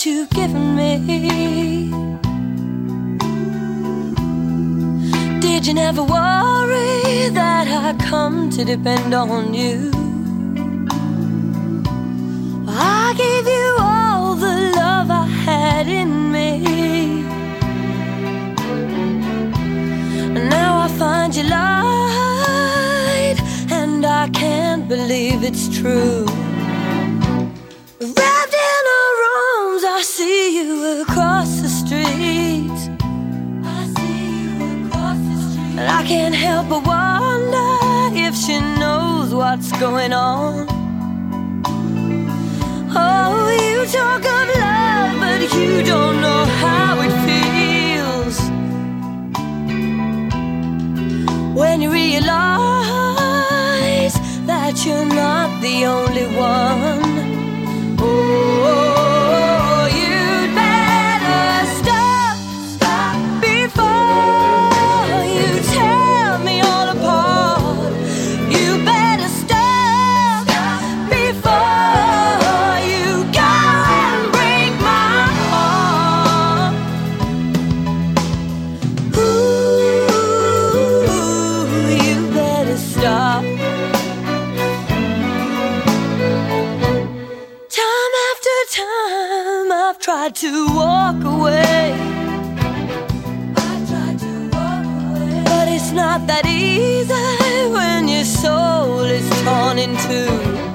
what you've given me. Did you never worry that I'd come to depend on you? I gave you all the love I had in me, and now I find you lied, and I can't believe it's true. Wrapped in our arms, I see you across the street. And I can't help but wonder if she knows what's going on. Oh, you talk of love, but you don't know how it feels when you realize that you're not the only one. Oh, you'd better stop before you tear me all apart. You better stop before you go and break my heart. Ooh, you better stop. Time after time I've tried to walk away, but it's not that easy when your soul is torn in two.